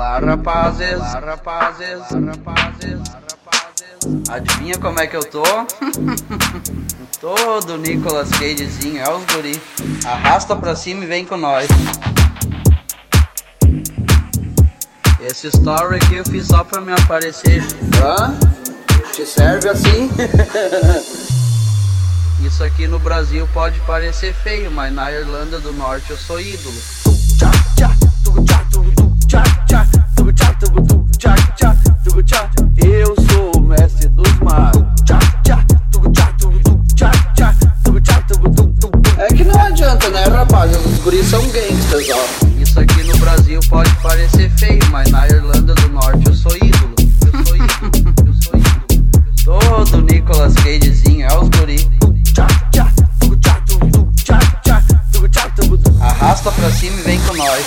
Olá, rapazes. Adivinha como é que eu tô? Todo Nicolas Cagezinho, é os guri. Arrasta pra cima e vem com nós. Esse story aqui eu fiz só pra me aparecer. Hã? Te serve assim? Isso aqui no Brasil pode parecer feio, mas na Irlanda do Norte eu sou ídolo. Eu sou o mestre dos mares. É que não adianta, né, rapaz? Os guris são gangsters, ó. Isso aqui no Brasil pode parecer feio, mas na Irlanda do Norte eu sou ídolo. Todo Nicolas Cagezinho, é os guri. Arrasta pra cima e vem com nós.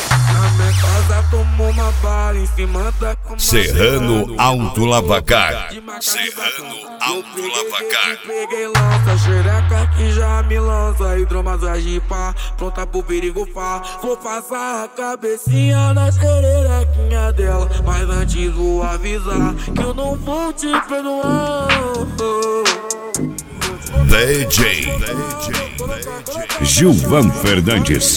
Serrano Alto Lavacar. Serrano Alto Lavacar. Peguei lança, xereca que já me lança. Hidromassagem pá, pronta pro perigo pá. Vou passar a cabecinha na xerequinha dela, mas antes vou avisar que eu não vou te perdoar. DJ Gilvan Fernandes.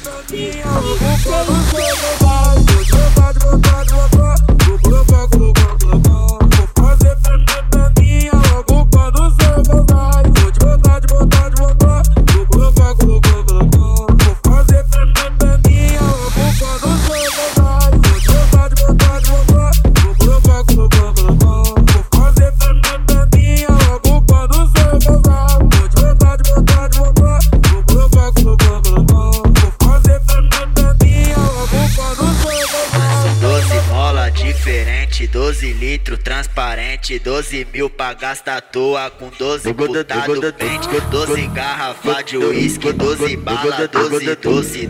Diferente, 12 litros, transparente, 12 mil pra gastar à toa com 12 putado pente, 12 garrafa de uísque, 12 bala, 12 doce,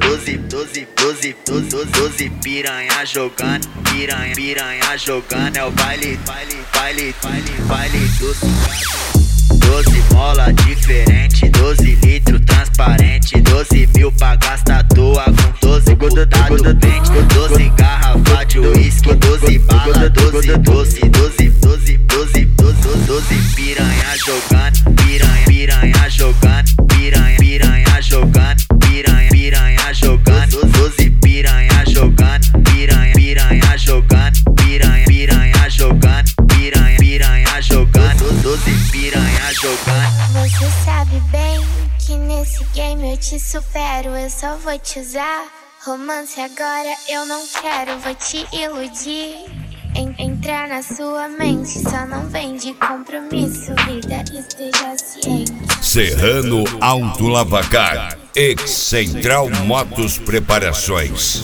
12 piranha jogando, piranha jogando, é o baile doce. 12 mola diferente, 12 litros transparente, 12 mil pra gastar à toa com 12 putado pente, 12 garrafa de uísque, 12 bala, 12 doce, 12 piranha jogando, piranha jogando, piranha jogando, piranha jogando, 12 piranha jogando, piranha jogando, piranha jogando, piranha jogando, 12 piranha jogando. Você sabe bem que nesse game eu te supero, eu só vou te usar. Romance agora eu não quero, vou te iludir. Entrar na sua mente, só não vem de compromisso, vida, esteja ciente. Serrano Alto Lavacar. Excentral Motos Preparações.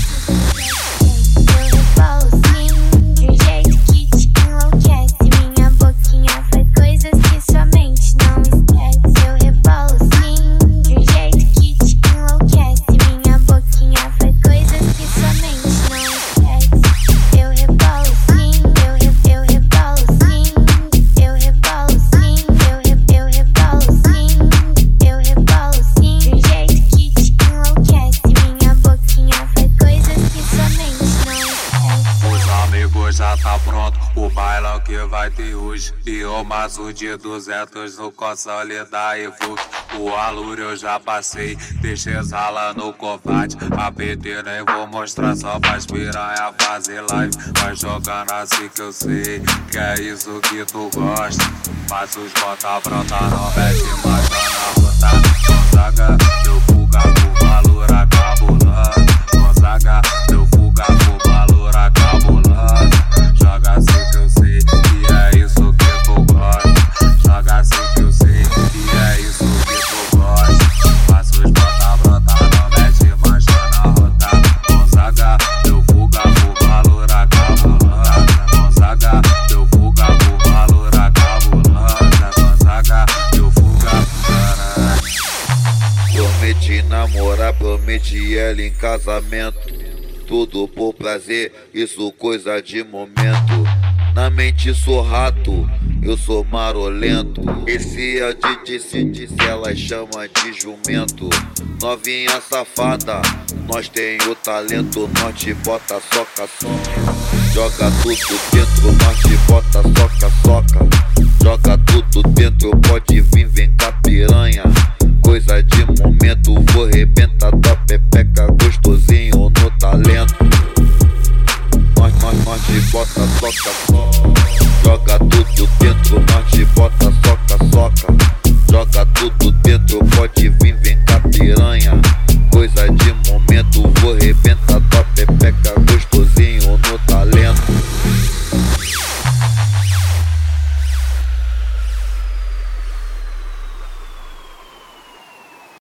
Já tá pronto o bailão que vai ter hoje. E o maço de 200 no console da Evoque. O aluro eu já passei, deixei rala no combate. A PT nem vou mostrar só pra piranha fazer live. Vai jogando assim que eu sei que é isso que tu gosta. Mas os bota pronta não mete mais na rota. Gonzaga, eu fuga com valor acabulando. Gonzaga, eu fuga com valor acabulando. Joga assim que eu sei que é isso que tu gosta. Joga assim que eu sei que é isso que tu gosta. Faço os bota brota, não mete mancha na rota. Gonzaga, eu fuga com valor acabulando. Gonzaga, eu fuga com valor acabulando. Gonzaga, eu fuga com caralho. Prometi namorar, prometi ela em casamento. Tudo por prazer, isso coisa de momento. Na mente sou rato, eu sou marolento. Esse é o DJ Cid, ela chama de jumento. Novinha safada, nós tem o talento. Nós te bota soca, soca. Joga tudo dentro, nós te bota soca, soca. Joga tudo dentro, pode vir, vem cá piranha. Coisa de momento, vou arrebentar tua pepeca gostosinho no talento. Nós te bota soca, soca. Joga tudo dentro, nós te bota soca, soca. Joga tudo dentro, pode vir, vem cá piranha. Coisa de momento, vou arrebentar tua pepeca gostosinho.